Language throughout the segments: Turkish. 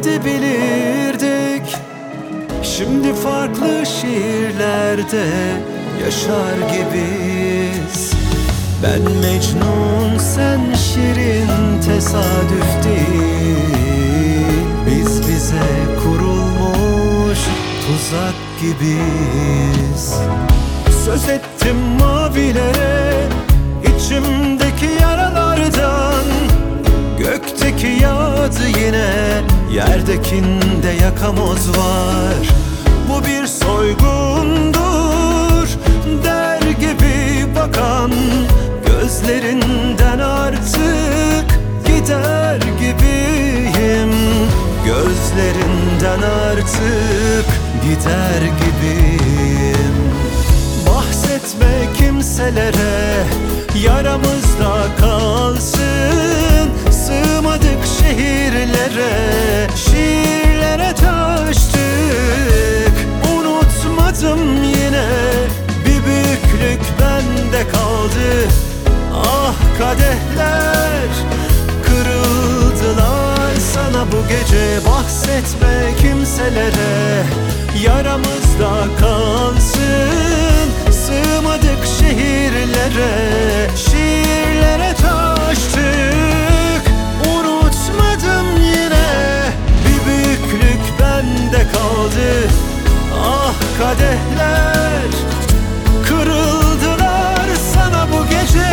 edebilirdik. Şimdi farklı şehirlerde yaşar gibiyiz. Ben Mecnun, sen Şirin, tesadüf değil. Biz bize kurulmuş tuzak gibiyiz. Söz ettim mavilere, içimdeki yaralardan. Gökteki yağdı yine, yerdekinde yakamoz var. Bu bir soygundur der gibi bakan gözlerinden artık gider gibiyim. Gözlerinden artık gider gibiyim. Bahsetme kimselere, yaramızda kalsın. Sığmadık şehirlere, şiirlere taştık. Unutmadım yine, bir büyüklük bende kaldı. Ah kadehler kırıldılar sana bu gece. Bahsetme kimselere, yaramızda kalsın. Sığmadık şehirlere, şiirlere taştık. Unutmadım yine, bir büyüklük bende kaldı. Ah kadehler kırıldılar sana bu gece.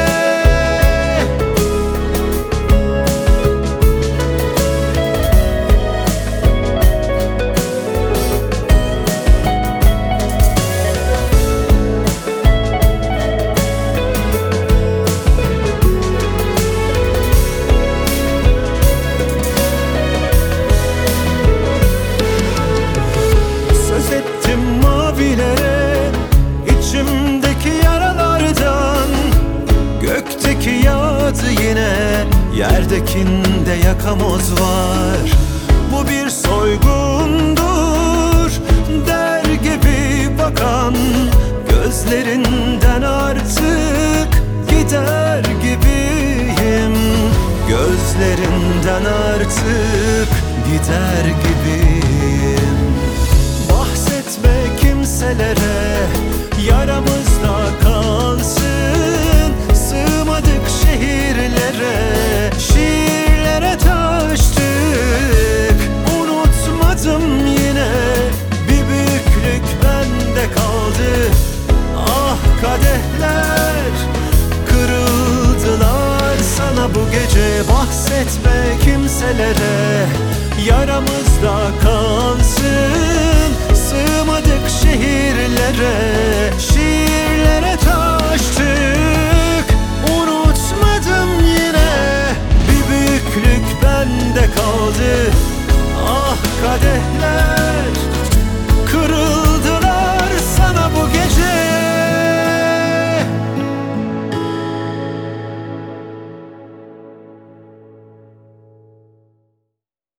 İçimdeki yaralardan, gökteki yağdı yine, yerdekinde yakamoz var. Bu bir soygundur der gibi bakan gözlerinden artık gider gibiyim. Gözlerinden artık gider gibiyim. Bahsetme kimselere, yaramızda kalsın. Sığmadık şehirlere, şiirlere taştık. Unutmadım yine, bir büyüklük bende kaldı. Ah kadehler kırıldılar sana bu gece. Bahsetme kimselere, yaramızda kalsın. Sığmadık şehirlere,